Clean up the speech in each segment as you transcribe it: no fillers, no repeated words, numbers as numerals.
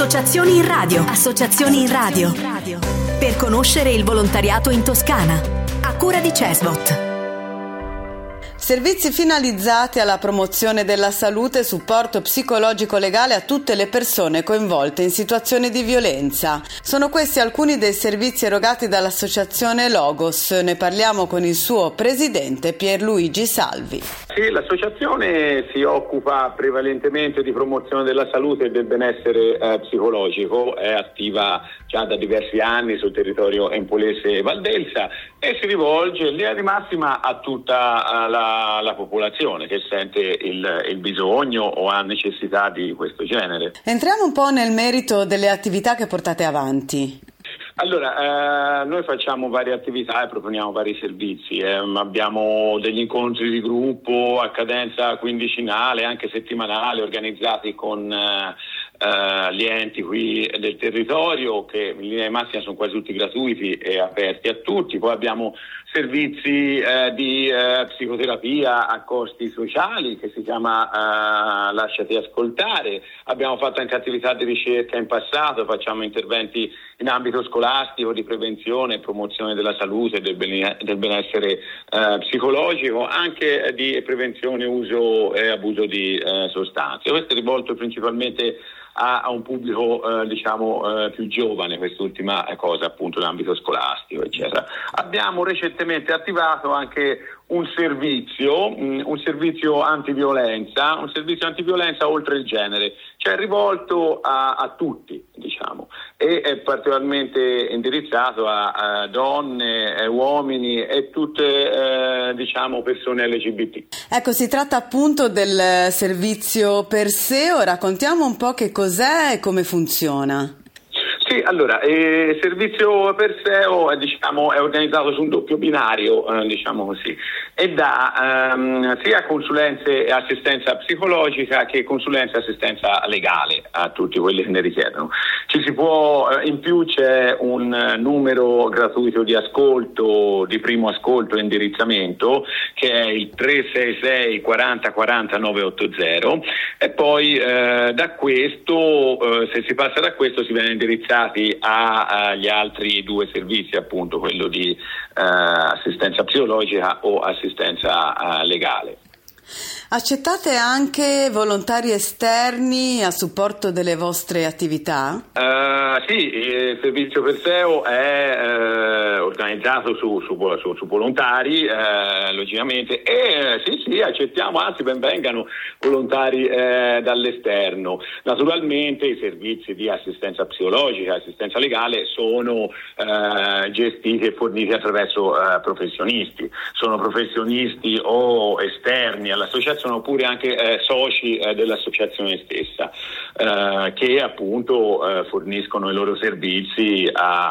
Associazioni in radio. Associazioni in radio. Per conoscere il volontariato in Toscana. A cura di CESVOT. Servizi finalizzati alla promozione della salute e supporto psicologico legale a tutte le persone coinvolte in situazioni di violenza. Sono questi alcuni dei servizi erogati dall'associazione Logos. Ne parliamo con il suo presidente Pierluigi Salvi. Sì, l'associazione si occupa prevalentemente di promozione della salute e del benessere psicologico, è attiva già da diversi anni sul territorio empolese e valdelsa e si rivolge in linea di massima a tutta la popolazione che sente il bisogno o ha necessità di questo genere. Entriamo un po' nel merito delle attività che portate avanti. Allora, noi facciamo varie attività e proponiamo vari servizi. Abbiamo degli incontri di gruppo a cadenza quindicinale, anche settimanale, organizzati con gli enti qui del territorio, che in linea di massima sono quasi tutti gratuiti e aperti a tutti. Poi abbiamo servizi di psicoterapia a costi sociali che si chiama Lasciati ascoltare. Abbiamo fatto anche attività di ricerca in passato, facciamo interventi in ambito scolastico di prevenzione e promozione della salute e del benessere psicologico, anche di prevenzione uso e abuso di sostanze. Questo è rivolto principalmente a un pubblico più giovane, quest'ultima cosa appunto in ambito scolastico eccetera. Abbiamo recentemente attivato anche un servizio antiviolenza, oltre il genere, cioè rivolto a tutti, e è particolarmente indirizzato a donne, uomini e tutte persone LGBT. Ecco, si tratta appunto del servizio Perseo. Raccontiamo un po' che cos'è e come funziona. Sì, allora, il servizio Perseo è organizzato su un doppio binario, così, e dà sia consulenze e assistenza psicologica che consulenza e assistenza legale a tutti quelli che ne richiedono. In più c'è un numero gratuito di ascolto, di primo ascolto e indirizzamento, che è il 366 40 40 980, e poi da questo, se si passa da questo, si viene indirizzati agli altri due servizi, appunto quello di assistenza psicologica o assistenza legale. Accettate anche volontari esterni a supporto delle vostre attività? Sì, il servizio Perseo è organizzato su volontari, logicamente, e sì, accettiamo, anzi benvengano volontari dall'esterno. Naturalmente i servizi di assistenza psicologica, assistenza legale sono gestiti e forniti attraverso professionisti. Sono professionisti o esterni all'associazione oppure anche soci dell'associazione stessa, che appunto forniscono i loro servizi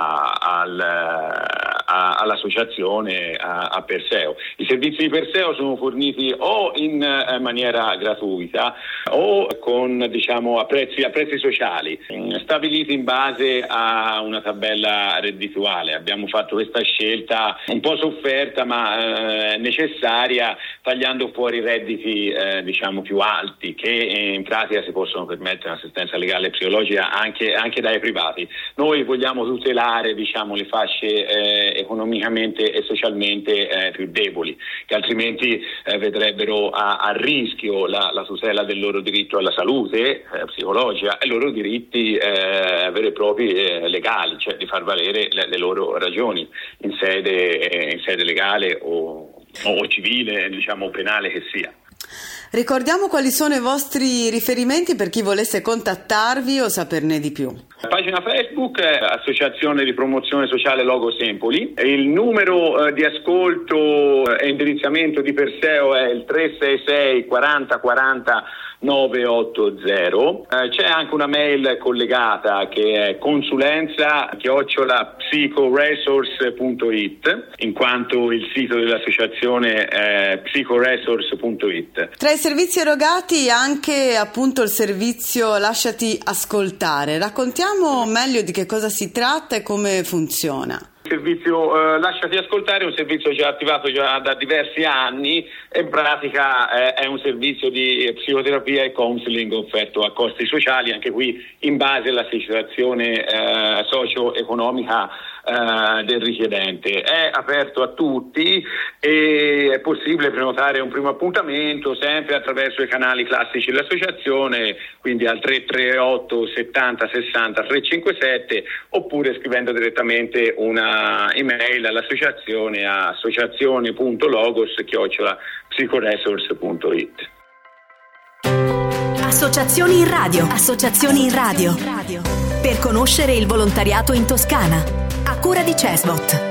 all'associazione, a Perseo. I servizi di Perseo sono forniti o in maniera gratuita o con a prezzi sociali, stabiliti in base a una tabella reddituale. Abbiamo fatto questa scelta un po' sofferta ma necessaria, tagliando fuori i redditi più alti, che in pratica si possono permettere un'assistenza legale e psicologica anche dai privati. Noi vogliamo tutelare le fasce economicamente e socialmente più deboli, che altrimenti vedrebbero a rischio la tutela del loro diritto alla salute psicologica e i loro diritti veri e propri legali, cioè di far valere le loro ragioni in sede legale o civile, penale che sia. Ricordiamo quali sono i vostri riferimenti per chi volesse contattarvi o saperne di più. Pagina Facebook, Associazione di Promozione Sociale Logos Empoli. Il numero di ascolto e indirizzamento di Perseo è il 366 40 40 980. C'è anche una mail collegata che è consulenza@psychoresource.it, in quanto il sito dell'associazione è psychoresource.it. Tra i servizi erogati anche appunto il servizio Lasciati ascoltare. Raccontiamo meglio di che cosa si tratta e come funziona. servizio Lasciati Ascoltare, è un servizio già attivato da diversi anni e in pratica è un servizio di psicoterapia e counseling offerto a costi sociali, anche qui in base alla situazione socio-economica del richiedente. È aperto a tutti e è possibile prenotare un primo appuntamento sempre attraverso i canali classici dell'associazione, quindi al 338 70 60 357, oppure scrivendo direttamente una email all'associazione a associazione.logos@psicoresource.it. Associazioni in radio. Associazioni in radio. Per conoscere il volontariato in Toscana. A cura di CESVOT.